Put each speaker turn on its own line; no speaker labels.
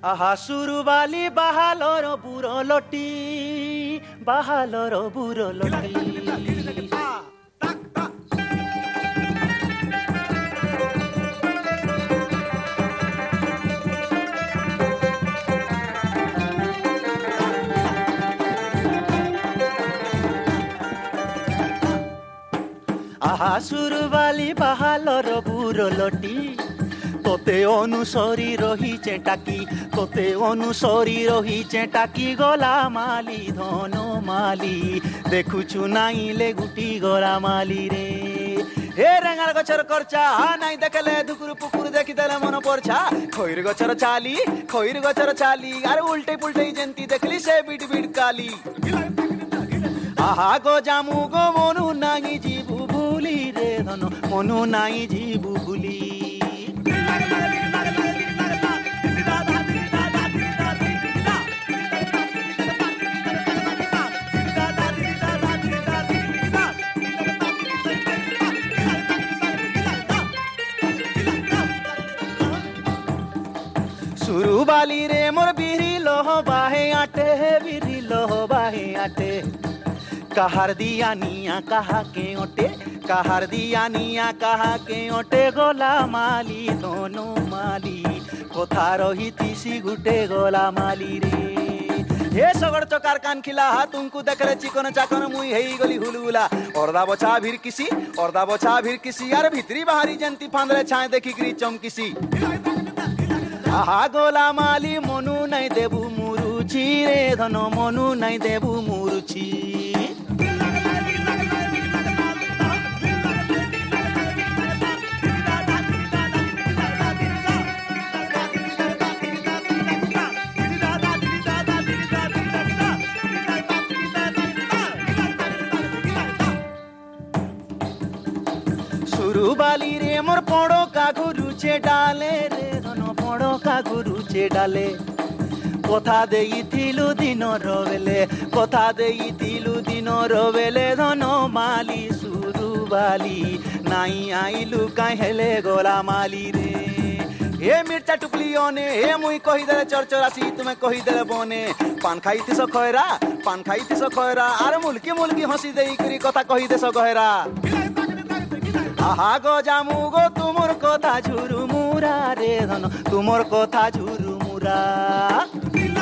আহা সুরবালি বাহালর বুড়ো লটি বাহালর বুড়ো লটি আহা সুরবালি বাহালর বুড়ো লটি তোতে অনুসরি রহিছে টাকি তোতে অনুসরি রহিছে টাকি গলা মালি ধন মালি দেখুছু নাইলে গুটি গলা মালি রে হে রেঙ্গার গছর করছা নাই দেখলে দুকুর পুকুর দেখি দেলে মন পড়ছা খৈর গছর চালি আর উল্টে পুল্টে যেন্তি দেখলি সে বিট বিট কালি আহা গো জামু গো মনু নাই জিবু ভুলি রে ধন মনু নাই জিবু ভুলি সুরবালি রে মোর বিরি লোহ বাহে আটে বিরি লোহ বাহে আটে কাহার দিয়া নিয়া কাহাকে ওটে কাহার দিয়া নিয়া কাহাকে ওটে গোলা মালি দোনো মালি কোথা রহিতিসি গুটে গোলা মালি রে হে সগড় চকার কান খিলা তুমকু দেখলে চিকন চাকন মুই হেই গলি হুলুলা অর্দা বছা ভিরকিসি আর ভিতরি বাহারি জেন্তি ফাঁদরে ছায় দেখিকরি চমকিসি আহা গোলা মালি মনু নাই দেবু মুরুছি রে ধন মনু নাই দেবু মুরুছি সুরবালি রে মোর পড়ো কাঘুরুছে ডালে রে ধন পড়ো কাঘুরুছে ডালে কথা দেইଥିଲୁ দিন রবেলে কথা দেইଥିଲୁ দিন রবেলে ধন মালি সুরবালি নাই আইলু কাই হেলে গোলা মালি রে হে মির্চা টুকলি অনে হে মুই কহিদেলে চরচরাসি তুমি কহিদেলে বনে পান খাইতিস খয়রা আর মুলকি মুলকি হসি দেই করি কথা কহিদেস গহেরা আহা গো জামু গো তুমর কথা ঝুরু মুরা রে ধন তুমর কথা ঝুরু মুরা